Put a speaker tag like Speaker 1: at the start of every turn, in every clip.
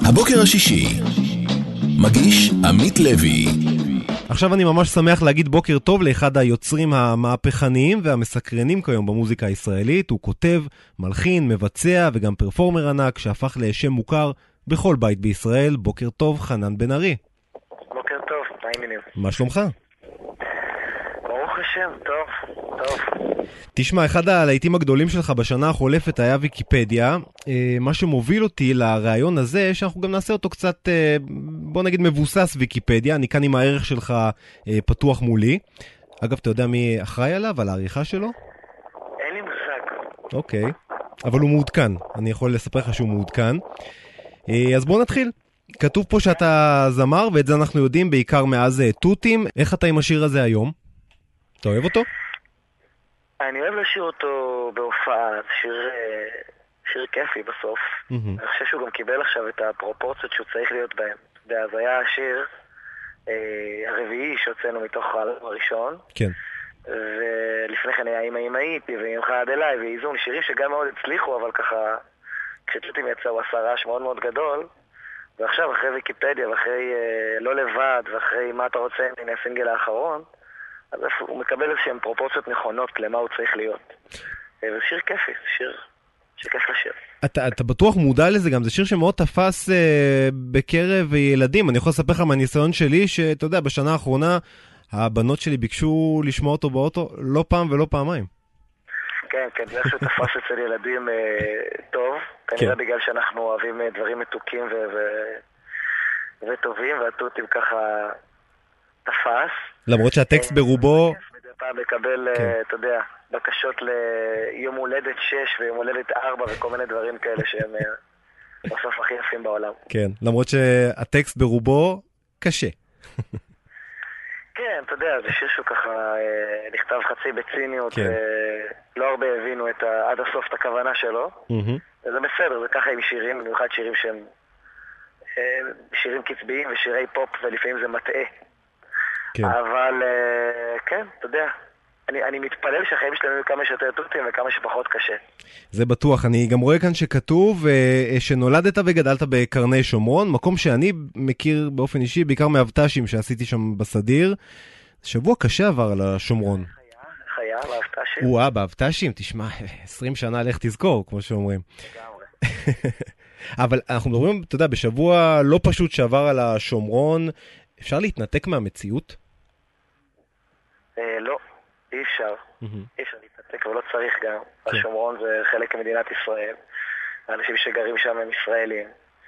Speaker 1: הבוקר השישי מגיש עמית לוי.
Speaker 2: עכשיו אני ממש שמח להגיד בוקר טוב לאחד היוצרים המהפכניים והמסקרנים כיום במוזיקה הישראלית. הוא כותב, מלחין, מבצע וגם פרפורמר ענק שהפך לשם מוכר בכל בית בישראל. בוקר טוב, חנן בן ארי.
Speaker 3: בוקר טוב, מה העניינים?
Speaker 2: מה שלומך?
Speaker 3: ברוך השם, טוב.
Speaker 2: תשמע, אחד הלהיטים הגדולים שלך בשנה החולפת היה ויקיפדיה. מה שמוביל אותי לרעיון הזה, שאנחנו גם נעשה אותו קצת, בוא נגיד, מבוסס ויקיפדיה. אני כאן עם הערך שלך פתוח מולי. אגב, אתה יודע מי אחראי עליו, על העריכה שלו?
Speaker 3: אין לי מושג.
Speaker 2: אוקיי, אבל הוא מעודכן. אני יכול לספר לך שהוא מעודכן. אז בוא נתחיל. כתוב פה שאתה זמר, ואת זה אנחנו יודעים בעיקר מאז תותים. איך אתה עם השיר הזה היום? אתה אוהב אותו?
Speaker 3: אני אוהב לשיר אותו בהופעה, שיר כיפי בסוף. אני חושב שהוא גם קיבל עכשיו את הפרופורציות שהוא צריך להיות בהם. אז היה השיר הרביעי שהוצאנו מתוך האלבום הראשון.
Speaker 2: כן.
Speaker 3: ולפני כן היה אמא הייתי ואימך עד אליי ואיזון, שירים שגם מאוד הצליחו, אבל ככה כשתותים יצאו עשה רעש מאוד מאוד גדול. ועכשיו אחרי ויקיפדיה ואחרי לא לבד ואחרי מה אתה רוצה הנה הסינגל האחרון, אז הוא מקבל איזשהם פרופורציות נכונות למה הוא צריך להיות. זה שיר כיפי, שיר שכיף לשיר.
Speaker 2: אתה בטוח מודע לזה גם, זה שיר שמאוד תפס בקרב ילדים. אני יכול לספר לך מהניסיון שלי, שאתה יודע, בשנה האחרונה הבנות שלי ביקשו לשמוע אותו באוטו לא פעם ולא פעמיים.
Speaker 3: כן, זה איך שהוא תפס אצל ילדים טוב, כנראה בגלל שאנחנו אוהבים דברים מתוקים וטובים, והתותים ככה תפס.
Speaker 2: למרות שהטקסט ברובו...
Speaker 3: מדי פעם לקבל, אתה יודע, בקשות ליום הולדת 6 ויום הולדת 4 וכל מיני דברים כאלה שהם בסוף הכי יפים בעולם.
Speaker 2: כן, למרות שהטקסט ברובו קשה.
Speaker 3: כן, אתה יודע, זה שיר שהוא ככה נכתב חצי בציניות, ולא הרבה הבינו עד הסוף את הכוונה שלו. זה בסדר, זה ככה עם שירים, במיוחד שירים שהם שירים קצביים ושירי פופ, ולפעמים זה מטעה.
Speaker 2: כן.
Speaker 3: אבל כן, אתה יודע, אני מתפלל שהחיים שלנו יהיו כמה שיותר תותים וכמה שפחות קשה.
Speaker 2: זה בטוח. אני גם רואה כאן שכתוב שנולדת וגדלת בקרני שומרון, מקום שאני מכיר באופן אישי, בעיקר מאבט"שים שעשיתי שם בסדיר. שבוע קשה עבר על השומרון.
Speaker 3: חיה, באבט"שים?
Speaker 2: באבט"שים, תשמע, 20 שנה לך תזכור, כמו שאומרים.
Speaker 3: לגמרי.
Speaker 2: אבל אנחנו מדברים, אתה יודע, בשבוע לא פשוט שעבר על השומרון, אפשר להתנתק מהמציאות?
Speaker 3: לא, אי אפשר. אי אפשר להתנתק, ולא צריך גם. השומרון זה חלק ממדינת ישראל. האנשים שגרים שם הם ישראלים.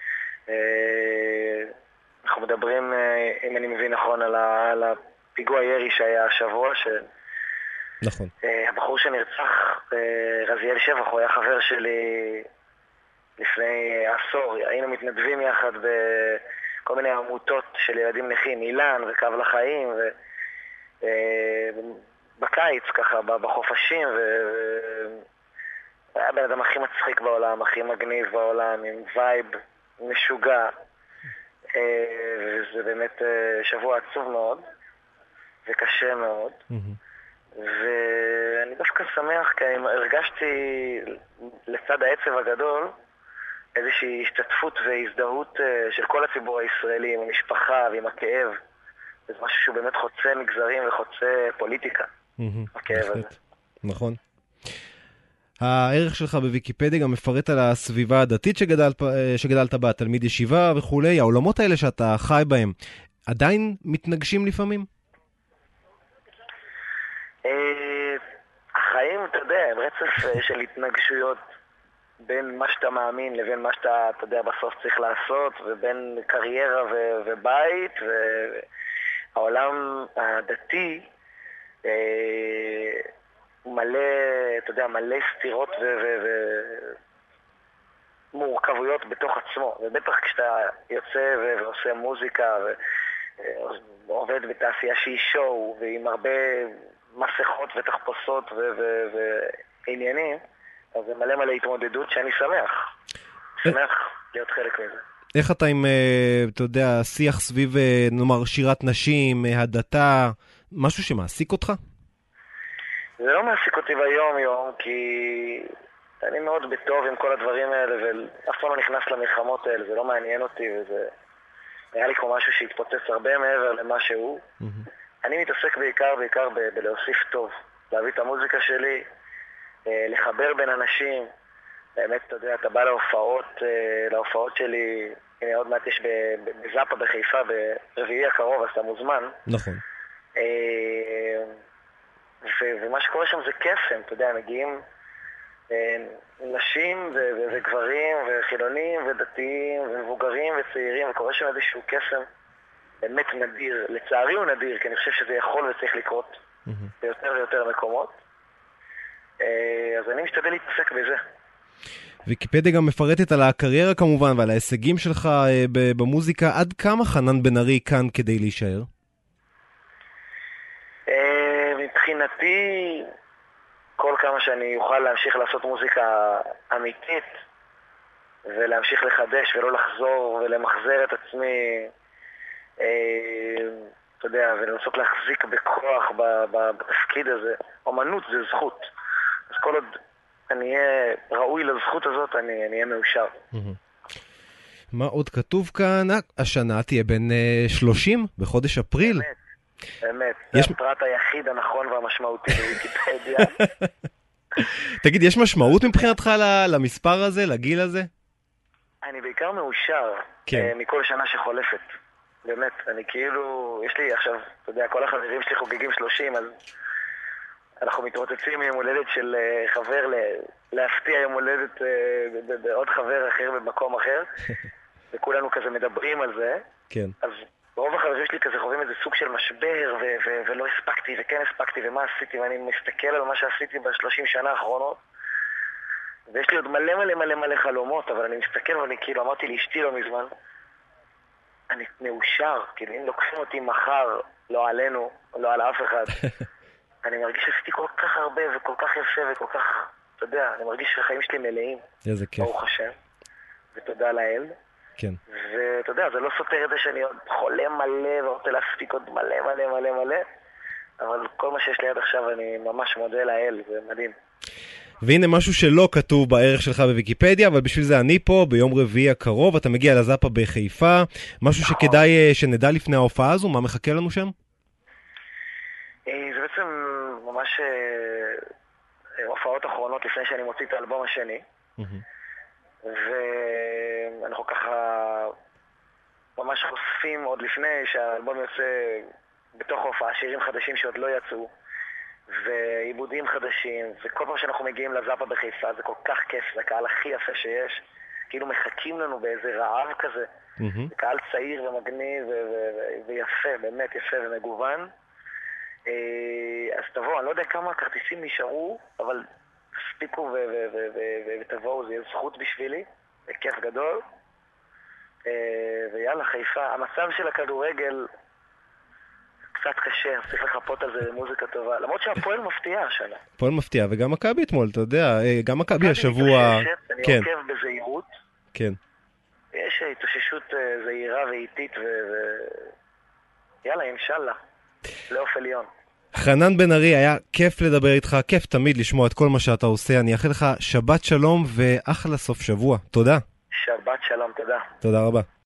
Speaker 3: אנחנו מדברים, אם אני מבין נכון, על הפיגוע ירי שהיה השבוע,
Speaker 2: נכון.
Speaker 3: הבחור שנרצח, רזיאל שבח, הוא היה חבר שלי לפני עשור. היינו מתנדבים יחד כל מיני עמותות של ילדים נכים, אילן וקו לחיים, בקיץ ככה, בחופשים, היה בן אדם הכי מצחיק בעולם, הכי מגניב בעולם, עם וייב משוגע, וזה באמת שבוע עצוב מאוד, וקשה מאוד, ואני דווקא שמח, כי הרגשתי לצד העצב הגדול, איזושהי השתתפות והזדהות של כל הציבור הישראלי עם המשפחה ועם הכאב. זה משהו שהוא באמת חוצה מגזרים וחוצה פוליטיקה. הכאב הזה.
Speaker 2: נכון. הערך שלך בוויקיפדיה גם מפרט על הסביבה הדתית שגדלת בה, תלמיד ישיבה וכולי. העולמות האלה שאתה חי בהם, עדיין מתנגשים לפעמים?
Speaker 3: החיים, אתה יודע, הם רצף של התנגשויות. בין מה שאתה מאמין לבין מה שאתה, אתה יודע, בסוף צריך לעשות, ובין קריירה ובית, והעולם הדתי מלא, אתה יודע, מלא סתירות ומורכבויות בתוך עצמו, ובטח כשאתה יוצא ועושה מוזיקה ועובד בתעשייה שהיא שואו, ועם הרבה מסכות ותחפושות ועניינים, אז זה מלא התמודדות שאני שמח להיות חלק מזה.
Speaker 2: איך אתה עם, אתה יודע, שיח סביב, נאמר, שירת נשים, הדתה, משהו שמעסיק אותך?
Speaker 3: זה לא מעסיק אותי ביום יום, כי אני מאוד בטוב עם כל הדברים האלה, ואף פעם לא נכנס למלחמות האלה, זה לא מעניין אותי, וזה נראה לי כמו משהו שהתפוצץ הרבה מעבר למה שהוא. אני מתעסק בעיקר בלהוסיף טוב, להביא את המוזיקה שלי, לחבר בין אנשים. באמת, אתה יודע, אתה בא להופעות שלי, הנה עוד מעט יש בזאפה בחיפה ברביעי הקרוב, אז אתה מוזמן.
Speaker 2: נכון.
Speaker 3: ומה שקורה שם זה קסם, אתה יודע, מגיעים נשים וגברים וחילונים ודתיים ומבוגרים וצעירים, וקורה שם איזשהו קסם באמת נדיר. לצערי הוא נדיר, כי אני חושב שזה יכול וצריך לקרות ביותר ויותר מקומות. אז אני משתדל להתעסק בזה.
Speaker 2: ויקיפדיה גם מפרטת על הקריירה כמובן ועל ההישגים שלך במוזיקה. עד כמה חנן בן ארי כאן כדי להישאר?
Speaker 3: מבחינתי, כל כמה שאני אוכל להמשיך לעשות מוזיקה אמיתית ולהמשיך לחדש ולא לחזור ולמחזר את עצמי, אתה יודע, ולנסות להחזיק בכוח בתפקיד הזה. אומנות זה זכות. אז כל עוד אני אהיה ראוי לזכות הזאת, אני אהיה מאושר.
Speaker 2: מה עוד כתוב כאן? השנה תהיה בין 30 בחודש אפריל.
Speaker 3: באמת, זה הפרט היחיד הנכון והמשמעותי בוויקיפדיה.
Speaker 2: תגיד, יש משמעות מבחינתך למספר הזה, לגיל הזה?
Speaker 3: אני בעיקר מאושר מכל שנה שחולפת. באמת, אני כאילו, יש לי עכשיו, אתה יודע, כל החברים שלי חוגגים 30, אז אנחנו מתרוצצים עם יום הולדת של חבר להפתיע יום הולדת בעוד חבר אחר במקום אחר, וכולנו כזה מדברים על זה.
Speaker 2: כן.
Speaker 3: אז רוב החברים שלי כזה חווים איזה סוג של משבר, ולא הספקתי, וכן הספקתי, ומה עשיתי, ואני מסתכל על מה שעשיתי ב30 שנה האחרונות, ויש לי עוד מלא חלומות, אבל אני מסתכל ואני כאילו אמרתי לאשתי לא מזמן, אני מאושר, כאילו אם לוקחים אותי מחר, לא עלינו, לא על אף אחד, אני מרגיש שעשיתי כל כך הרבה וכל כך יפה וכל כך, אתה יודע, אני מרגיש שהחיים שלי מלאים.
Speaker 2: איזה כיף.
Speaker 3: ברוך השם, ותודה לאל.
Speaker 2: כן.
Speaker 3: ואתה יודע, זה לא סותר את זה שאני עוד חולה מלא ורוצה להספיק עוד מלא, אבל כל מה שיש לי עד עכשיו אני ממש מודה לאל, זה מדהים.
Speaker 2: והנה משהו שלא כתוב בערך שלך בוויקיפדיה, אבל בשביל זה אני פה ביום רביעי הקרוב, אתה מגיע לזאפה בחיפה, משהו שכדאי שנדע לפני ההופעה הזו, מה מחכה לנו שם?
Speaker 3: זה בעצם ממש הופעות אחרונות לפני שאני מוציא את האלבום השני. ואנחנו ככה ממש חושפים עוד לפני שהאלבום יוצא בתוך ההופעה שירים חדשים שעוד לא יצאו ועיבודים חדשים, וכל פעם שאנחנו מגיעים לזאפה בחיפה זה כל כך כיף, זה הקהל הכי יפה שיש, כאילו מחכים לנו באיזה רעב כזה. זה קהל צעיר ומגניב ויפה, באמת יפה ומגוון. אז תבואו, אני לא יודע כמה כרטיסים נשארו, אבל תספיקו ותבואו, זה יהיה זכות בשבילי, זה כיף גדול. ויאללה, חיפה. המצב של הכדורגל קצת קשה, צריך לחפות על זה מוזיקה טובה, למרות שהפועל מפתיע השנה.
Speaker 2: הפועל מפתיע, וגם מכבי אתמול, אתה יודע, גם מכבי השבוע...
Speaker 3: אני עוקב בזהירות.
Speaker 2: כן.
Speaker 3: יש התאוששות זהירה ואיטית, יאללה, אינשאללה, לאוף עליון.
Speaker 2: חנן בן ארי, היה כיף לדבר איתך, כיף תמיד לשמוע את כל מה שאתה עושה. אני אאחל לך שבת שלום ואחלה סוף שבוע. תודה.
Speaker 3: שבת שלום, תודה.
Speaker 2: תודה רבה.